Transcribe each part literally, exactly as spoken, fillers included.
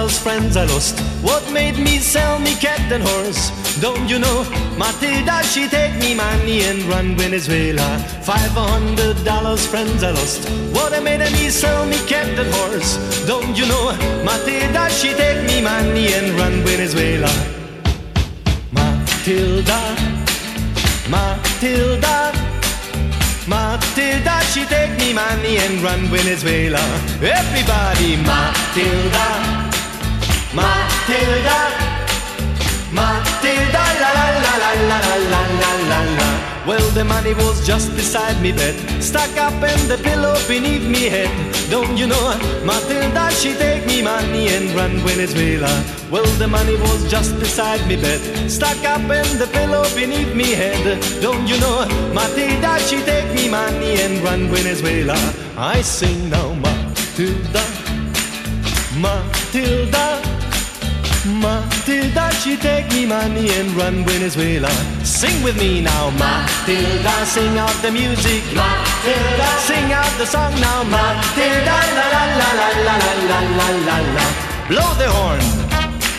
dollars, friends I lost. What made me sell me cat and horse? Don't you know? Matilda, she take me money and run Venezuela. Five hundred dollars, friends I lost. What made me sell me cat and horse? Don't you know? Matilda, she take me money and run Venezuela. Matilda, Matilda, Matilda, she take me money and run Venezuela. Everybody, Matilda, Matilda, Matilda, la la la la la la la la la. Well, the money was just beside me bed, stuck up in the pillow beneath me head. Don't you know, Matilda, she take me money and run Venezuela. Well, the money was just beside me bed, stuck up in the pillow beneath me head. Don't you know, Matilda, she take me money and run Venezuela. I sing now, Matilda, Matilda, Matilda, she take me money and run Venezuela. Sing with me now, Matilda, sing out the music, Matilda, sing out the song now, Matilda, la la la la la la la la la. Blow the horn.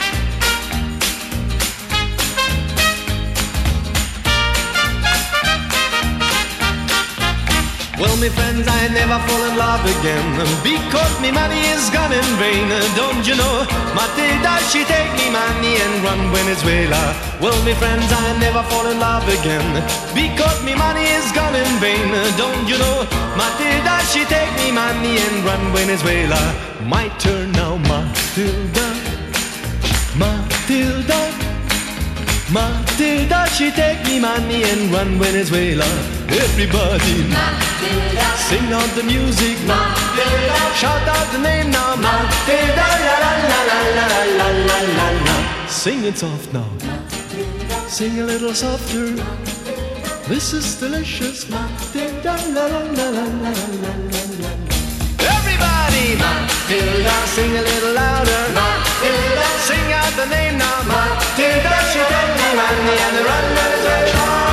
Well, me friends, I never fall in love again, because me money is gone in vain. Don't you know, Matilda, she take me money and run Venezuela. Well, me friends, I never fall in love again, because me money is gone in vain. Don't you know, Matilda, she take me money and run Venezuela. My turn now, Matilda, Matilda, Matilda, she take me money and run Venezuela. Everybody, Matilda, sing out the music, Matilda, shout out the name now, Matilda, la la la la la la la la la. Sing it soft now, Matilda, sing a little softer. This is delicious, Matilda, la la la la la la la la. Everybody, Matilda, sing a little louder, Matilda, sing out the name now, Matilda, she take me money and run Venezuela.